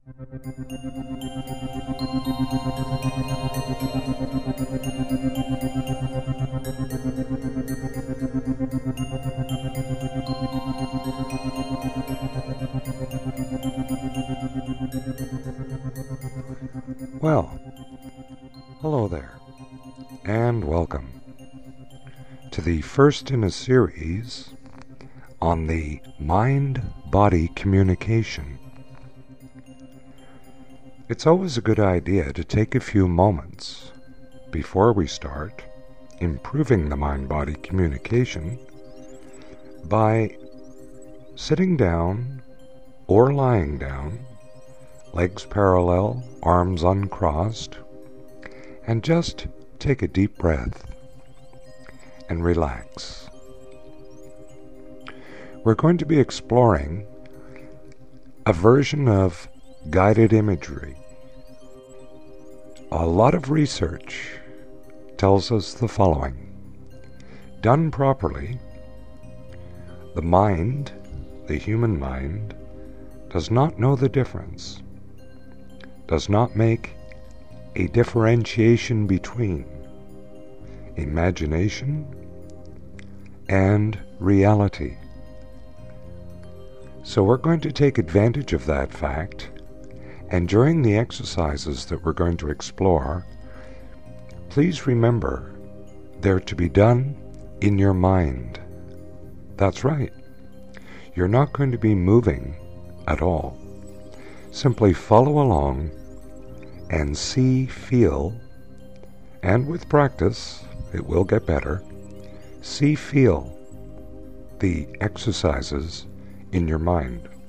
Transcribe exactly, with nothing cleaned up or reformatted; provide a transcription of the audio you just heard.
Well, hello there, and welcome to the first in a series on the mind-body communication. It's always a good idea to take a few moments before we start improving the mind-body communication by sitting down or lying down, legs parallel, arms uncrossed, and just take a deep breath and relax. We're going to be exploring a version of guided imagery. A lot of research tells us the following. Done properly, the mind, the human mind, does not know the difference, does not make a differentiation between imagination and reality. So we're going to take advantage of that fact, and during the exercises that we're going to explore, please remember they're to be done in your mind. That's right. You're not going to be moving at all. Simply follow along and see, feel, and with practice, it will get better, see, feel the exercises in your mind.